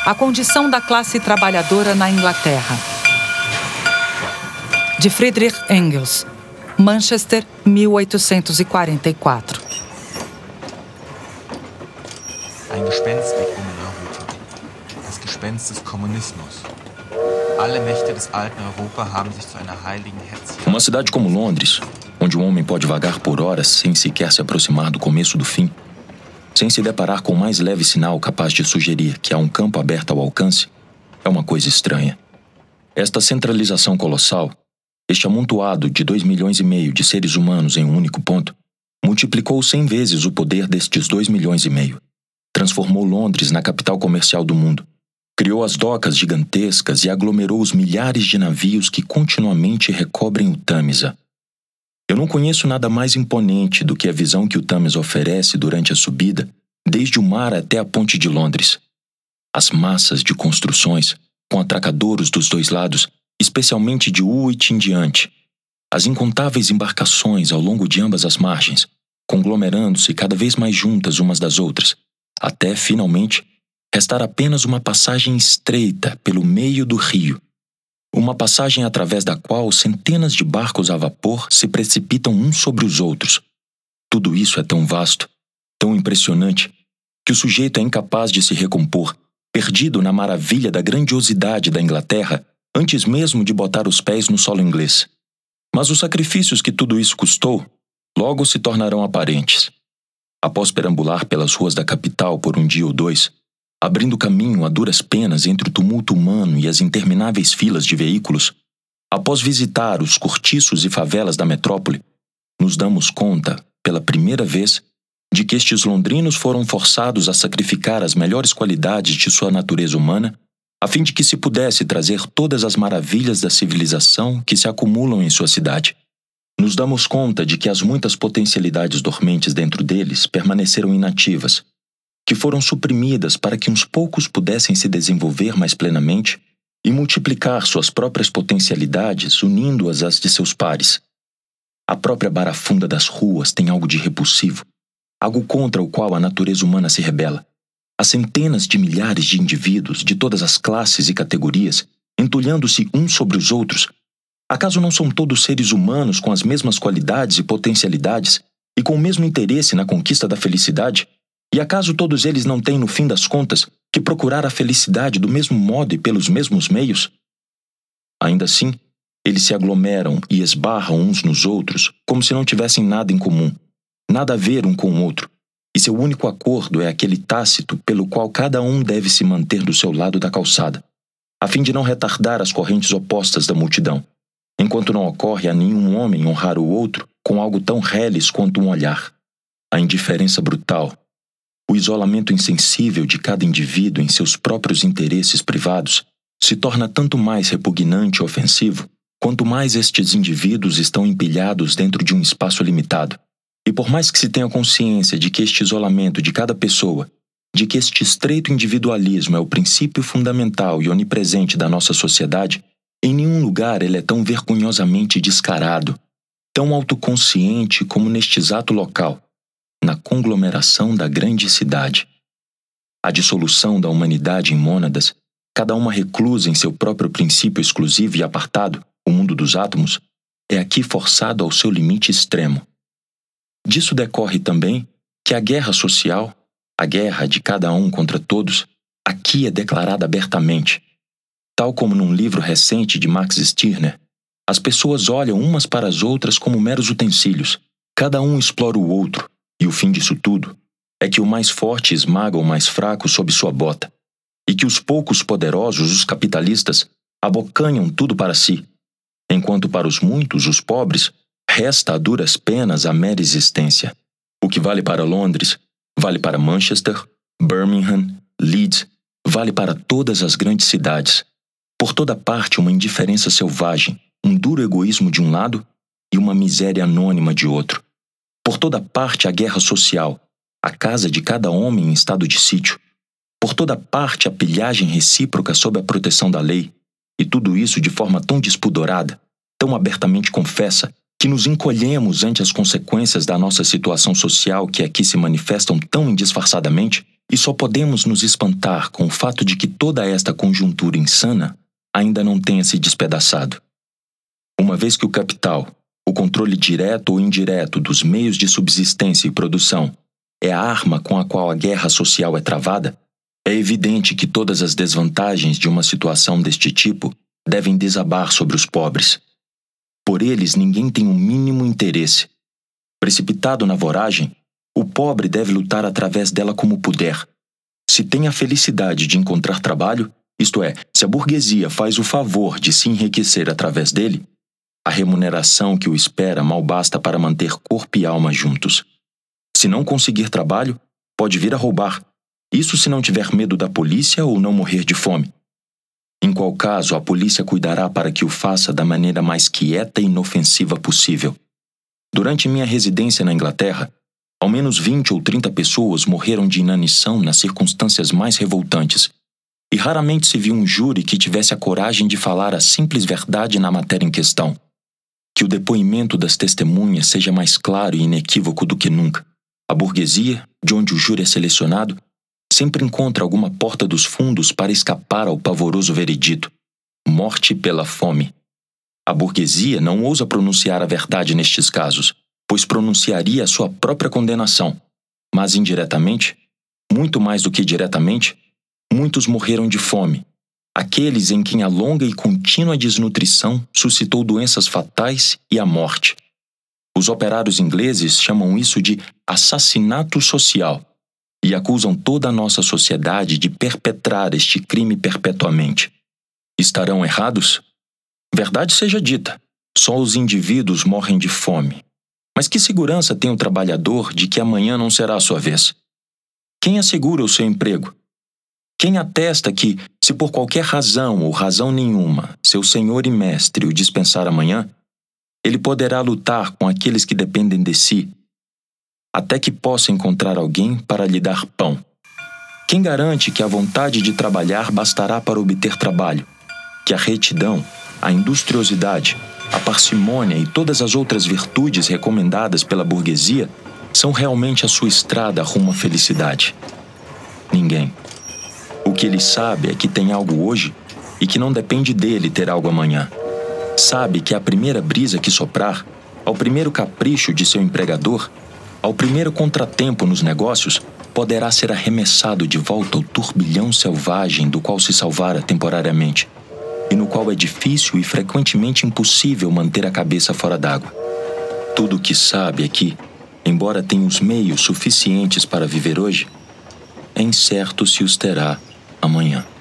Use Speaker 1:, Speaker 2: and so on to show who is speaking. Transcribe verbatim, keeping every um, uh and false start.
Speaker 1: A condição da classe trabalhadora na Inglaterra. De Friedrich Engels, Manchester, mil oitocentos e quarenta e quatro.
Speaker 2: Ein Gespenst geht um in Europa. Das Gespenst des Kommunismus. Alle Mächte des alten Europa haben sich zu einer heiligen Hetze.
Speaker 3: Uma cidade como Londres, onde um homem pode vagar por horas sem sequer se aproximar do começo do fim, sem se deparar com o mais leve sinal capaz de sugerir que há um campo aberto ao alcance, é uma coisa estranha. Esta centralização colossal, este amontoado de dois milhões e meio de seres humanos em um único ponto, multiplicou cem vezes o poder destes dois milhões e meio. Transformou Londres na capital comercial do mundo. Criou as docas gigantescas e aglomerou os milhares de navios que continuamente recobrem o Tâmisa. Eu não conheço nada mais imponente do que a visão que o Tâmisa oferece durante a subida, desde o mar até a ponte de Londres. As massas de construções, com atracadouros dos dois lados, especialmente de Woolwich em diante. As incontáveis embarcações ao longo de ambas as margens, conglomerando-se cada vez mais juntas umas das outras, até, finalmente, restar apenas uma passagem estreita pelo meio do rio, uma passagem através da qual centenas de barcos a vapor se precipitam uns sobre os outros. Tudo isso é tão vasto, tão impressionante, que o sujeito é incapaz de se recompor, perdido na maravilha da grandiosidade da Inglaterra, antes mesmo de botar os pés no solo inglês. Mas os sacrifícios que tudo isso custou, logo se tornarão aparentes. Após perambular pelas ruas da capital por um dia ou dois, abrindo caminho a duras penas entre o tumulto humano e as intermináveis filas de veículos, após visitar os cortiços e favelas da metrópole, nos damos conta, pela primeira vez, de que estes londrinos foram forçados a sacrificar as melhores qualidades de sua natureza humana, a fim de que se pudesse trazer todas as maravilhas da civilização que se acumulam em sua cidade. Nos damos conta de que as muitas potencialidades dormentes dentro deles permaneceram inativas, que foram suprimidas para que uns poucos pudessem se desenvolver mais plenamente e multiplicar suas próprias potencialidades, unindo-as às de seus pares. A própria barafunda das ruas tem algo de repulsivo, algo contra o qual a natureza humana se rebela. Há centenas de milhares de indivíduos de todas as classes e categorias, entulhando-se uns sobre os outros. Acaso não são todos seres humanos com as mesmas qualidades e potencialidades e com o mesmo interesse na conquista da felicidade? E acaso todos eles não têm, no fim das contas, que procurar a felicidade do mesmo modo e pelos mesmos meios? Ainda assim, eles se aglomeram e esbarram uns nos outros como se não tivessem nada em comum, nada a ver um com o outro, e seu único acordo é aquele tácito pelo qual cada um deve se manter do seu lado da calçada, a fim de não retardar as correntes opostas da multidão, enquanto não ocorre a nenhum homem honrar o outro com algo tão reles quanto um olhar. A indiferença brutal, o isolamento insensível de cada indivíduo em seus próprios interesses privados se torna tanto mais repugnante e ofensivo quanto mais estes indivíduos estão empilhados dentro de um espaço limitado. E por mais que se tenha consciência de que este isolamento de cada pessoa, de que este estreito individualismo é o princípio fundamental e onipresente da nossa sociedade, em nenhum lugar ele é tão vergonhosamente descarado, tão autoconsciente como neste exato local, na conglomeração da grande cidade. A dissolução da humanidade em mônadas, cada uma reclusa em seu próprio princípio exclusivo e apartado, o mundo dos átomos, é aqui forçado ao seu limite extremo. Disso decorre também que a guerra social, a guerra de cada um contra todos, aqui é declarada abertamente. Tal como num livro recente de Max Stirner, as pessoas olham umas para as outras como meros utensílios, cada um explora o outro, e o fim disso tudo é que o mais forte esmaga o mais fraco sob sua bota, e que os poucos poderosos, os capitalistas, abocanham tudo para si, enquanto para os muitos, os pobres, resta a duras penas a mera existência. O que vale para Londres, vale para Manchester, Birmingham, Leeds, vale para todas as grandes cidades. Por toda parte uma indiferença selvagem, um duro egoísmo de um lado e uma miséria anônima de outro. Por toda parte a guerra social, a casa de cada homem em estado de sítio. Por toda parte a pilhagem recíproca sob a proteção da lei, e tudo isso de forma tão despudorada, tão abertamente confessa, que nos encolhemos ante as consequências da nossa situação social que aqui se manifestam tão indisfarçadamente, e só podemos nos espantar com o fato de que toda esta conjuntura insana ainda não tenha se despedaçado. Uma vez que o capital, o controle direto ou indireto dos meios de subsistência e produção, é a arma com a qual a guerra social é travada, é evidente que todas as desvantagens de uma situação deste tipo devem desabar sobre os pobres. Por eles ninguém tem o mínimo interesse. Precipitado na voragem, o pobre deve lutar através dela como puder. Se tem a felicidade de encontrar trabalho, isto é, se a burguesia faz o favor de se enriquecer através dele, a remuneração que o espera mal basta para manter corpo e alma juntos. Se não conseguir trabalho, pode vir a roubar. Isso se não tiver medo da polícia ou não morrer de fome. Em qual caso, a polícia cuidará para que o faça da maneira mais quieta e inofensiva possível. Durante minha residência na Inglaterra, ao menos vinte ou trinta pessoas morreram de inanição nas circunstâncias mais revoltantes, e raramente se viu um júri que tivesse a coragem de falar a simples verdade na matéria em questão. Que o depoimento das testemunhas seja mais claro e inequívoco do que nunca. A burguesia, de onde o júri é selecionado, sempre encontra alguma porta dos fundos para escapar ao pavoroso veredito: morte pela fome. A burguesia não ousa pronunciar a verdade nestes casos, pois pronunciaria a sua própria condenação. Mas indiretamente, muito mais do que diretamente, muitos morreram de fome. Aqueles em quem a longa e contínua desnutrição suscitou doenças fatais e a morte. Os operários ingleses chamam isso de assassinato social e acusam toda a nossa sociedade de perpetrar este crime perpetuamente. Estarão errados? Verdade seja dita, só os indivíduos morrem de fome. Mas que segurança tem o trabalhador de que amanhã não será a sua vez? Quem assegura o seu emprego? Quem atesta que, se por qualquer razão ou razão nenhuma, seu senhor e mestre o dispensar amanhã, ele poderá lutar com aqueles que dependem de si, até que possa encontrar alguém para lhe dar pão? Quem garante que a vontade de trabalhar bastará para obter trabalho, que a retidão, a industriosidade, a parcimônia e todas as outras virtudes recomendadas pela burguesia são realmente a sua estrada rumo à felicidade? Ninguém. O que ele sabe é que tem algo hoje e que não depende dele ter algo amanhã. Sabe que a primeira brisa que soprar, ao primeiro capricho de seu empregador, ao primeiro contratempo nos negócios, poderá ser arremessado de volta ao turbilhão selvagem do qual se salvara temporariamente, e no qual é difícil e frequentemente impossível manter a cabeça fora d'água. Tudo o que sabe é que, embora tenha os meios suficientes para viver hoje, é incerto se os terá amanhã.